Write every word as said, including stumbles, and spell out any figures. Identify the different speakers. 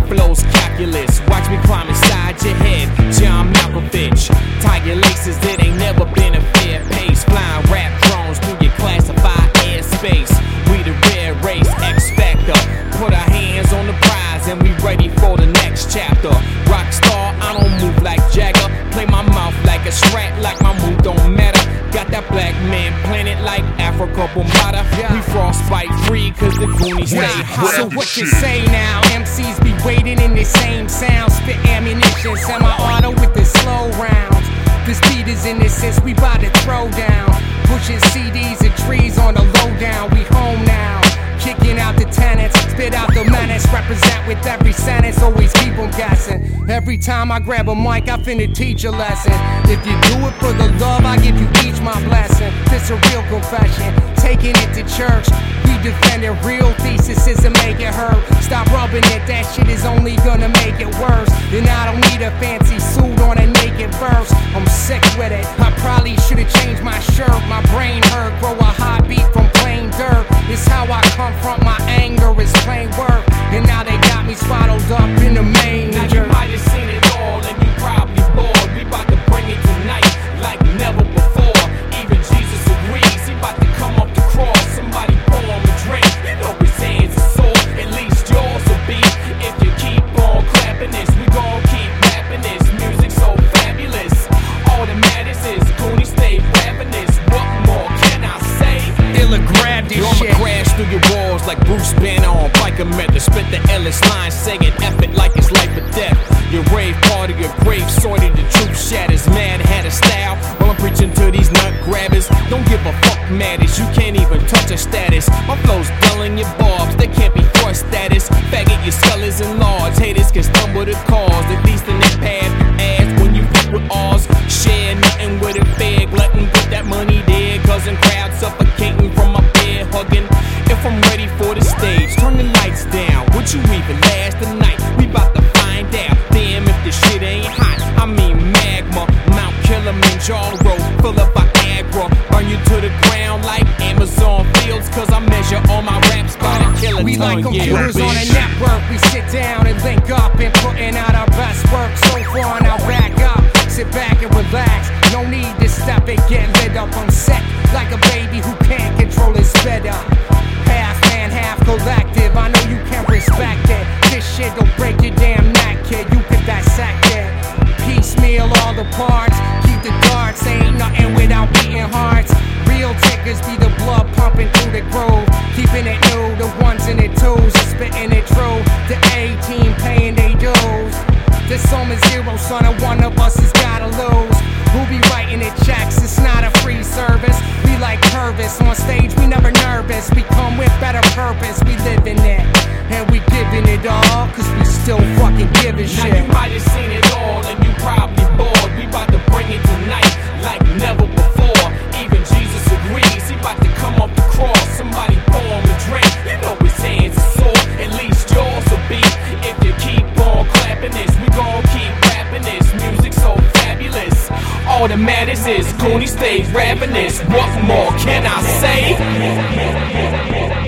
Speaker 1: flow's calculus. Watch me climb inside your head, John Malkovich. Tiger laces, it ain't never been a fair pace. Flying rap drones through your classified airspace. We the rare race, X Factor. Put our hands on the prize and we ready for the next chapter. Rockstar, I don't move like Jagger. Play my mouth like a strat, like my move don't matter. Got that black man planet like Africa Bombada. We frostbite free cause the Goonies stay hot.
Speaker 2: So what you say now? M Cs be waiting in the same sound. Spit ammunition, semi-auto with the slow rounds. This beat is innocence, we bout to throw down. Pushing C Ds and trees on the lowdown. We home now, kicking out the tenants. Spit out the menace, represent with every sentence. Always keep them guessing. Every time I grab a mic, I finna teach a lesson. If you do it for the love, I give you each my blessing. This a real confession, taking it to church. We defending real theses and make it hurt. Stop rubbing it, that shit is only gonna make it worse. And I don't need a fancy suit on a naked verse. I'm sick with it, I probably should've changed my shirt. My brain hurt, grow a hot beat from plain dirt. It's how I confront my anger, it's plain work. And now they got me swaddled up in the main.
Speaker 1: Now you might have seen it all and you probably bored. We bout to bring it tonight like never before. Even Jesus agrees, he bout to come up the cross. Somebody pour him a drink, you know his hands are sore. At least yours will be. If you keep on clapping this, we gon' keep rapping this. Music so fabulous. All that matters is Goonies stay rapping this. What more can I say?
Speaker 2: Illa grab this
Speaker 1: I'ma
Speaker 2: shit.
Speaker 1: crash through your walls like Bruce Banner on Biker Method. Spit the illest line, saying F it like it's life or death. Your rave party, your grave sorted, the truth shatters. Mad had a style, while I'm preaching to these nut grabbers. Don't give a fuck, maddest, you can't even touch a status. My flow's dulling your barbs, they can't be thrust status. Faggot, your skull is enlarged, haters can stumble the cause. At least in their path, you ask when you fuck with ours. Share nothing with a fair, glutton, put that money there. Cousin crowd suffocating from my bed hugging. If I'm ready for the stage, turn the lights down. Would you even last the night? We bout to find out. Damn if the shit ain't hot. I mean magma, Mount Kilimanjaro, full of Viagra. Burn you to the ground like Amazon fields. Cause I measure all my raps by the kiloton.
Speaker 2: We like computers
Speaker 1: yeah,
Speaker 2: on a network. We sit down and link up and putting out our best work. So far now back up, sit back and relax. No need to step and get lit up. I'm set like a baby who can't control his sped up. Half man, half collective. I know you can respect it. This shit don't break your damn neck, kid. You can dissect it. Piecemeal all the parts. Keep the darts. Ain't nothing without beating hearts. Real tickers be the blood pumping through the groove. Keeping it new, the ones and the twos. And spitting it true. The A-team paying they dues. This sum is zero, son, and one of us has gotta lose. Who be writing the checks? It's not a free service. We like Purvis. On stage, we never nervous. We come with better purpose. We live in it. And we giving it all, cause we still fucking giving shit.
Speaker 1: Now you might have seen it all and you probably bored. We bout to bring it tonight like never before. Even Jesus agrees, he bout to come up the cross. Somebody pour him a drink, you know his hands are sore. At least yours will be. If you keep on clapping this, we gon' keep rapping this. Music so fabulous. All that matters is Goonies stay rapping this. What more can I say?